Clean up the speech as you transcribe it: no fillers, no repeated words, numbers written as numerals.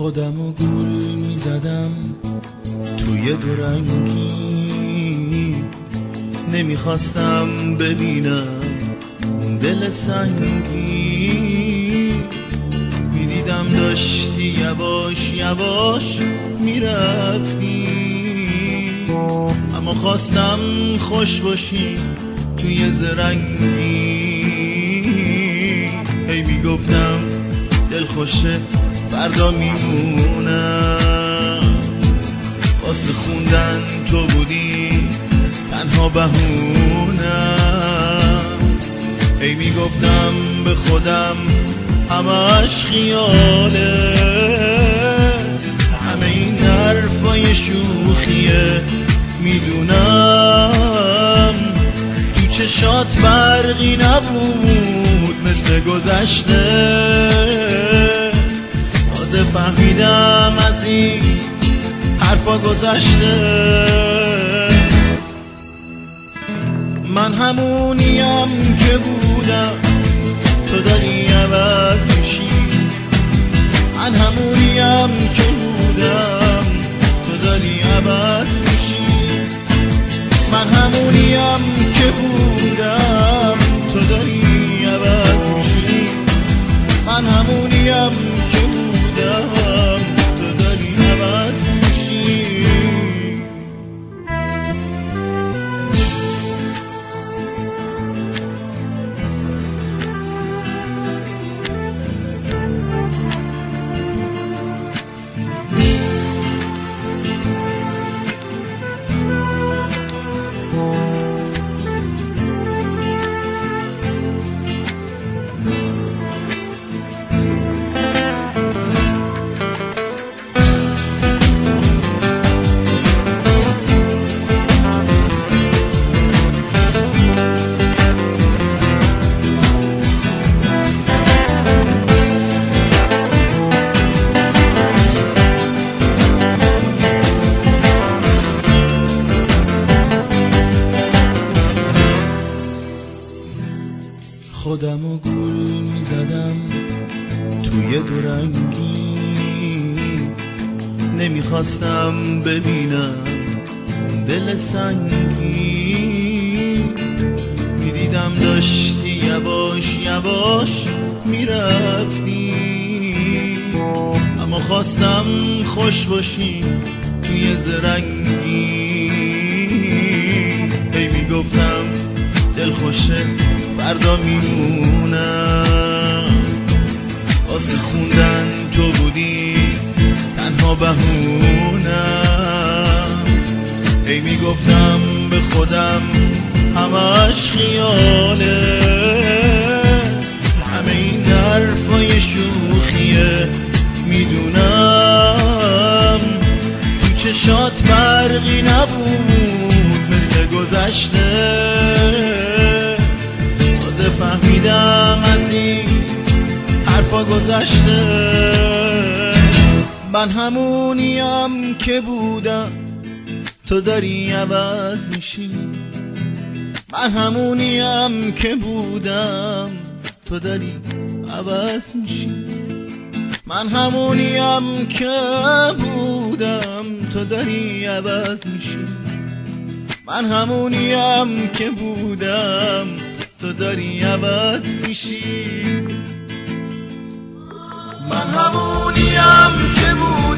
خودمو گول میزدم توی دورنگی، نمیخواستم ببینم اون دل سنگی. میدیدم داشتی یواش یواش میرفتی، اما خواستم خوش باشی توی زرنگی. هی میگفتم دل خوشه فردا میمونم، واسه خوندن تو بودی تنها بهونم. هی میگفتم به خودم همش خیاله، همه این حرفای شوخیه. میدونم تو چشات برقی نبود مثل گذشته، تازه فهمیدم از این حرفا گذشته. من همونیم که بودم، تو داری عوض میشی. من همونیم که بودم، تو داری عوض میشی. من همونیم که بودم، تو داری عوض میشی. من همونیم که بودم، تو داری عوض میشی. خودمو گول میزدم توی دورنگی، نمیخواستم ببینم دل سنگی. میدیدم داشتی یواش یواش میرفتی، اما خواستم خوش باشی توی زرنگی. هی میگفتم دل خوشه فردا میمونم، واسه خوندن تو بودی تنها بهونم. هی میگفتم به خودم همش خیاله، همه این حرفای شوخیه. میدونم تو چشات برقی نبود مثل گذشته، فهمیدم از این حرفا گذشته. من همونیم که بودم، تو داری عوض میشی. من همونیم که بودم، تو داری عوض میشی. من همونیم که بودم، تو داری عوض میشی. من همونیم که بودم، تو داری عوض میشی. من همونیم که بودم،